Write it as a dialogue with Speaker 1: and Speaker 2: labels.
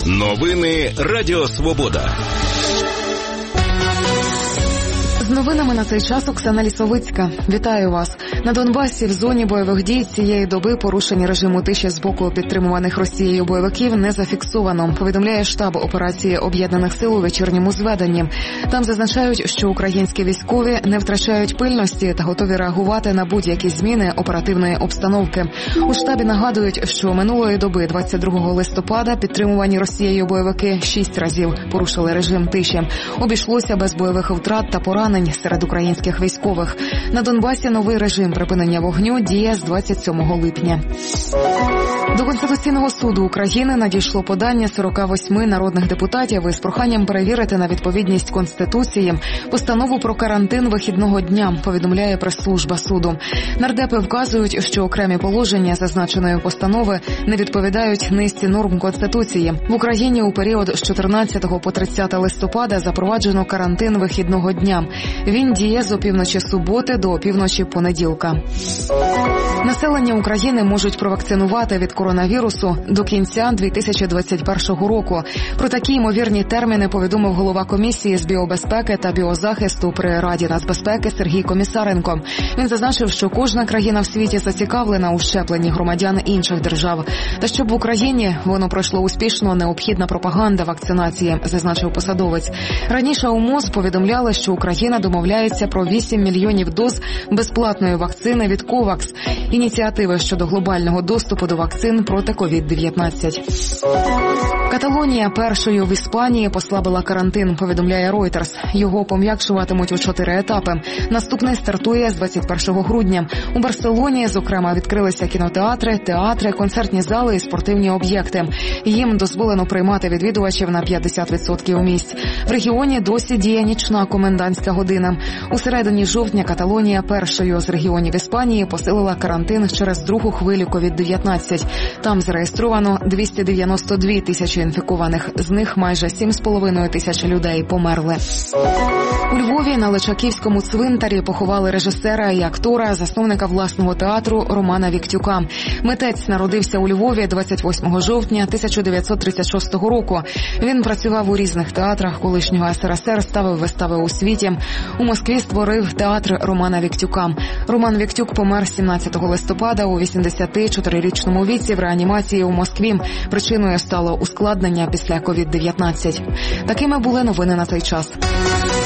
Speaker 1: Новини Радіо Свобода.
Speaker 2: З новинами на цей час Оксана Лісовицька. Вітаю вас. На Донбасі в зоні бойових дій цієї доби порушення режиму тиші з боку підтримуваних Росією бойовиків не зафіксовано, повідомляє штаб операції Об'єднаних сил у вечірньому зведенні. Там зазначають, що українські військові не втрачають пильності та готові реагувати на будь-які зміни оперативної обстановки. У штабі нагадують, що минулої доби, 22 листопада, підтримувані Росією бойовики 6 разів порушили режим тиші. Обійшлося без бойових втрат та поранень серед українських військових. На Донбасі новий режим припинення вогню діє з 27 липня. До Конституційного суду України надійшло подання 48 народних депутатів із проханням перевірити на відповідність Конституції постанову про карантин вихідного дня, повідомляє прес-служба суду. Нардепи вказують, що окремі положення зазначеної постанови не відповідають низці норм Конституції. В Україні у період з 14 по 30 листопада запроваджено карантин вихідного дня. Він діє з опівночі суботи до опівночі понеділка. Населення України можуть провакцинувати від коронавірусу до кінця 2021 року. Про такі ймовірні терміни повідомив голова комісії з біобезпеки та біозахисту при Раді нацбезпеки Сергій Комісаренко. Він зазначив, що кожна країна в світі зацікавлена у щепленні громадян інших держав. Та щоб в Україні воно пройшло успішно, необхідна пропаганда вакцинації, зазначив посадовець. Раніше у МОЗ повідомляли, що Україна домовляється про 8 мільйонів доз безплатної вакцини від COVAX, ініціативи щодо глобального доступу до вакцин проти COVID-19. Каталонія першою в Іспанії послабила карантин, повідомляє Reuters. Його пом'якшуватимуть у 4 етапи. Наступний стартує з 21 грудня. У Барселоні, зокрема, відкрилися кінотеатри, театри, концертні зали і спортивні об'єкти. Їм дозволено приймати відвідувачів на 50% місць. В регіоні досі діє нічна комендантська година. У середині жовтня Каталонія першою з регіонів Іспанії посилила карантин через другу хвилю COVID-19. Там зареєстровано 292 тисячі інфікованих. З них майже 7,5 тисяч людей померли. У Львові на Личаківському цвинтарі поховали режисера і актора, засновника власного театру Романа Віктюка. Митець народився у Львові 28 жовтня 1936 року. Він працював у різних театрах колишнього СРСР, ставив вистави у світі. У Москві створив театр Романа Віктюка. Роман Віктюк помер 17 листопада у 84-річному віці в реанімації у Москві. Причиною стало ускладнення після COVID-19. Такими були новини на цей час.